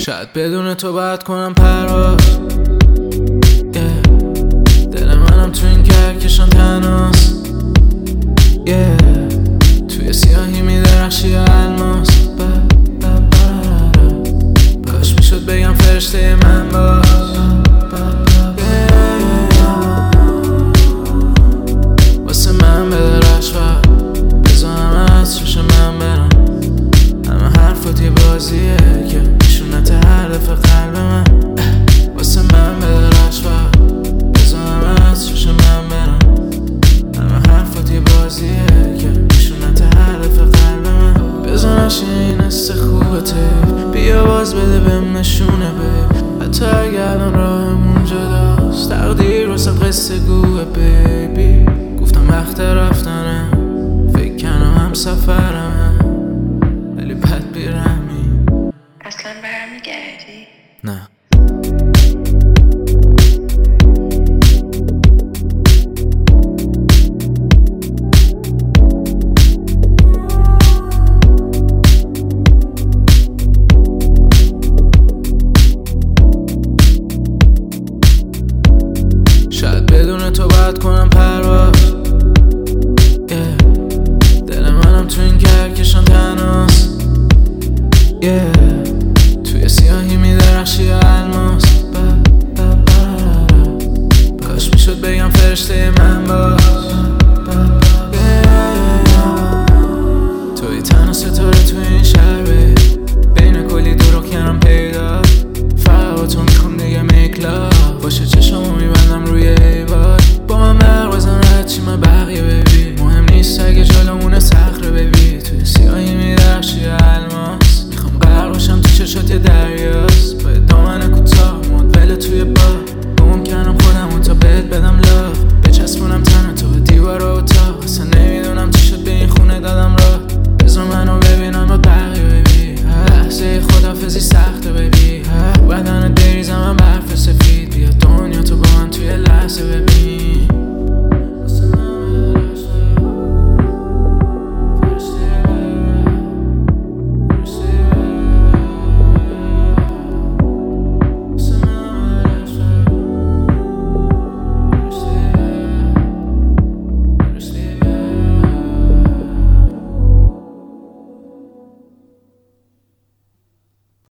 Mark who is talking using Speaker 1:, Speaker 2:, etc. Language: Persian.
Speaker 1: شاید بدون تو باید کنم پرواز دل منم تو این کهکشان تنهاست توی سیاهی میدرخشی یا الماس کاش میشد بگم فرشته من باش واسه من بدرخش و بزنم از روش من برم همه حرفات یه بازیه که نشونت هدف قلب من واسه من بدرخش و بزنم از روش من برم همه حرفات یه بازیه که نشونت هدف قلب من بزنش این است خوبته بیا باز بده بهم نشونه بی حتی اگر الان راهمون جداست تقدیر واسه قصه گوه بیبی گفتم وقت رفتنه فکر کنم هم سفرمه ولی بد بیرمی
Speaker 2: اصلا برمیگردی؟
Speaker 1: نه شاید بدون تو باید کنم پرواز دل منم تو این کهکشان تنهاست